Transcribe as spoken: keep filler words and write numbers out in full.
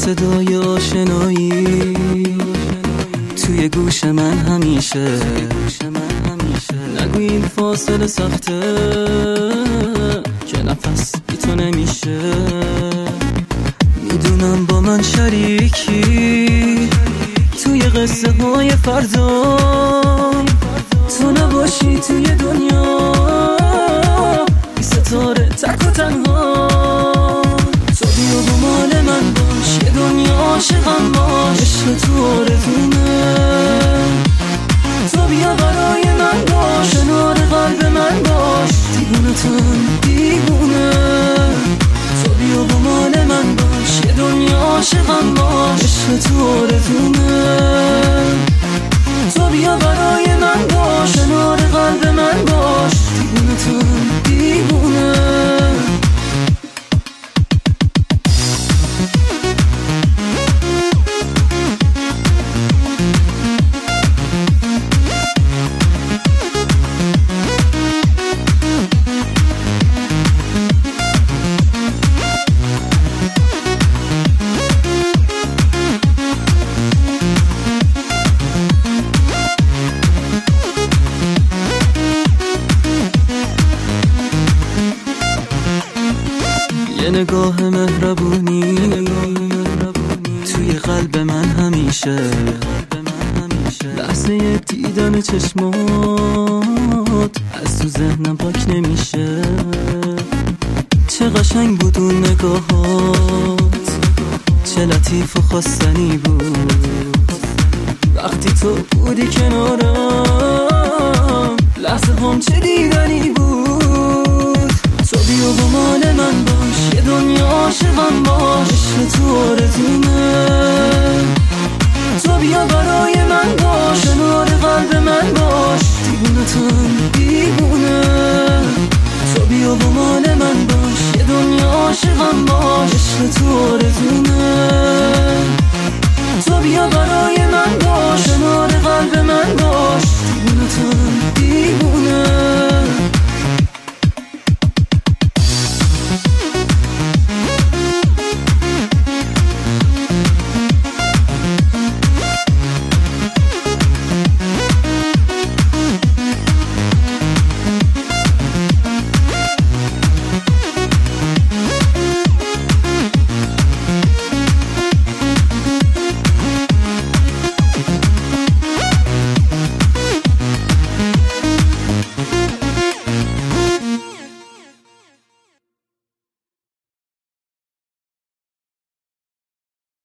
صدای آشنایی توی گوش من همیشه. نگو این فاصله سخته که نفس بی تو نمیشه. میدونم با من شریکی توی قصه های فردا، تو نباشی توی دنیا بی ستاره تک و تنها. تو بیا با مال من باش، یه دنیا عاشقم باش، عشق تو آرزومه. تو بیا برای من باش، کنار قلب من باش، دیوونه تن دیوونه. تو بیا با مال من باش، یه دنیا عاشقم باش، عشق تو آرزومه. تو بیا برای من باش، کنار قلب من باش، دیوونه تن دیوونه. یه نگاه مهربونی توی قلب من همیشه. لحظه دیدن چشمات از تو ذهنم پاک نمیشه. چه قشنگ بود اون نگاهات، چه لطیف و خواستنی بود وقتی تو بودی کنارم. لحظه هم چه دیدنی بود. تو بیا با مال من باش، یه دنیا عاشقم باش، عشق تو آرزومه. تو بیا برای من باش، کنار قلب من باش، دیوونه تن دیوونه.